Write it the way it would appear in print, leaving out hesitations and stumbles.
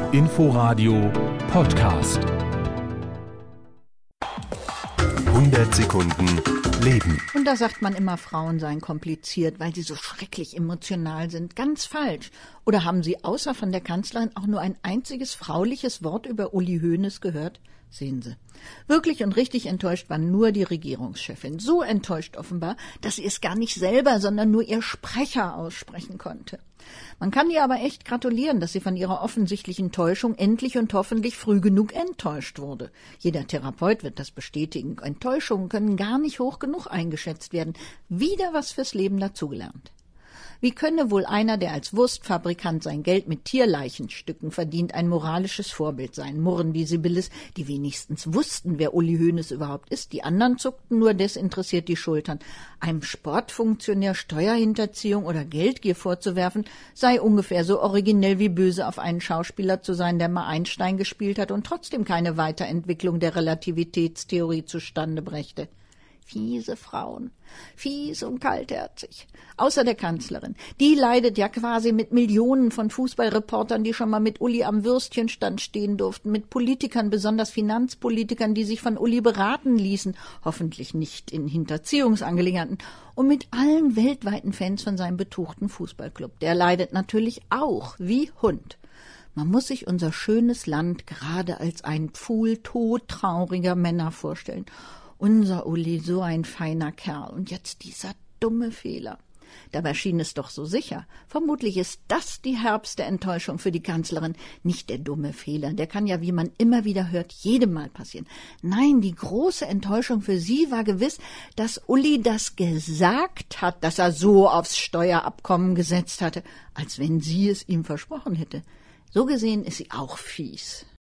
Inforadio Podcast. 100 Sekunden Leben. Und da sagt man immer, Frauen seien kompliziert, weil sie so schrecklich emotional sind. Ganz falsch. Oder haben Sie außer von der Kanzlerin auch nur ein einziges frauliches Wort über Uli Hoeneß gehört? Sehen Sie. Wirklich und richtig enttäuscht war nur die Regierungschefin. So enttäuscht offenbar, dass sie es gar nicht selber, sondern nur ihr Sprecher aussprechen konnte. Man kann ihr aber echt gratulieren, dass sie von ihrer offensichtlichen Täuschung endlich und hoffentlich früh genug enttäuscht wurde. Jeder Therapeut wird das bestätigen. Enttäuschungen können gar nicht hoch genug eingeschätzt werden. Wieder was fürs Leben dazugelernt. Wie könne wohl einer, der als Wurstfabrikant sein Geld mit Tierleichenstücken verdient, ein moralisches Vorbild sein? Murren die Sibylles, die wenigstens wussten, wer Uli Hoeneß überhaupt ist. Die anderen zuckten nur desinteressiert die Schultern. Einem Sportfunktionär Steuerhinterziehung oder Geldgier vorzuwerfen, sei ungefähr so originell wie böse auf einen Schauspieler zu sein, der mal Einstein gespielt hat und trotzdem keine Weiterentwicklung der Relativitätstheorie zustande brächte. Fiese Frauen, fies und kaltherzig. Außer der Kanzlerin. Die leidet ja quasi mit Millionen von Fußballreportern, die schon mal mit Uli am Würstchenstand stehen durften, mit Politikern, besonders Finanzpolitikern, die sich von Uli beraten ließen, hoffentlich nicht in Hinterziehungsangelegenheiten, und mit allen weltweiten Fans von seinem betuchten Fußballclub. Der leidet natürlich auch wie Hund. Man muss sich unser schönes Land gerade als ein Pfuhl todtrauriger Männer vorstellen. Unser Uli, so ein feiner Kerl. Und jetzt dieser dumme Fehler. Dabei schien es doch so sicher. Vermutlich ist das die herbste Enttäuschung für die Kanzlerin. Nicht der dumme Fehler. Der kann ja, wie man immer wieder hört, jedem Mal passieren. Nein, die große Enttäuschung für sie war gewiss, dass Uli das gesagt hat, dass er so aufs Steuerabkommen gesetzt hatte, als wenn sie es ihm versprochen hätte. So gesehen ist sie auch fies.